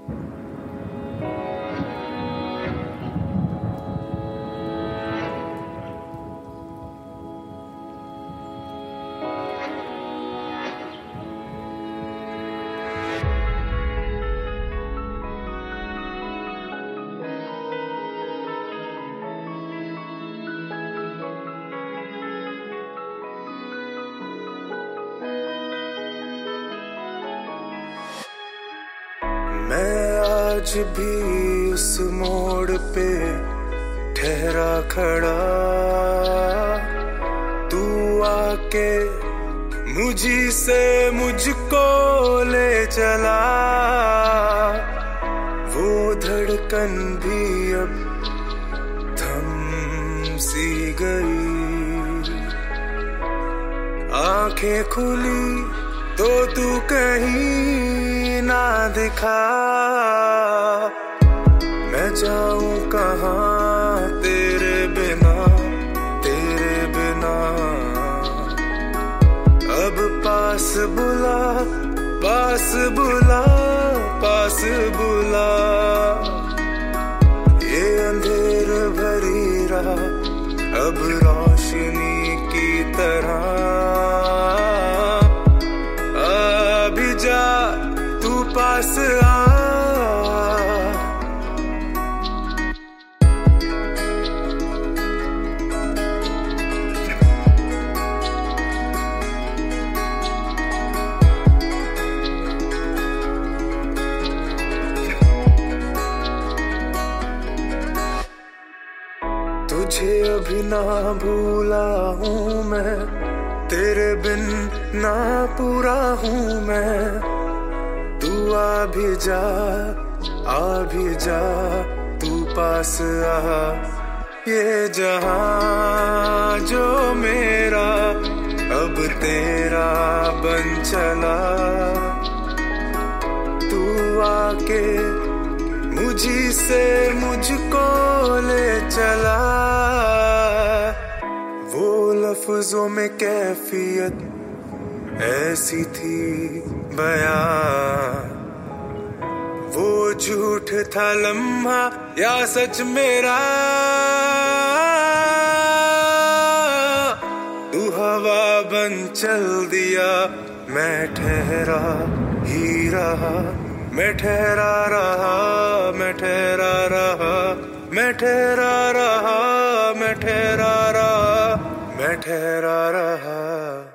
मैं आज भी उस मोड़ पे ठहरा खड़ा, तू आके मुझी से मुझको ले चला। वो धड़कन भी अब थम सी गई, आंखें खुली तो तू कहीं ना दिखा। मैं जाऊं कहाँ तेरे बिना, तेरे बिना। अब पास बुला, पास बुला, पास बुला। ये अंधेर भरी राह अब रोशनी की तरह। अभी जा तू पास आ। तुझे अभी ना भूला हूँ मैं, तेरे बिन ना पूरा हूँ मैं। तू आ भी जा, आ भी जा, तू पास आ। ये जहां जो मेरा अब तेरा बन चला। तू आके मुझी से मुझको ले चला। वो लफ्जों में कैफियत ऐसी थी बयां, वो झूठ था लम्हा या सच मेरा। तू हवा बन चल दिया, मैं ठहरा ही रहा। मैं ठहरा रहा, मैं ठहरा रहा, मैं ठहरा रहा, मैं ठहरा रहा, मैं ठहरा रहा।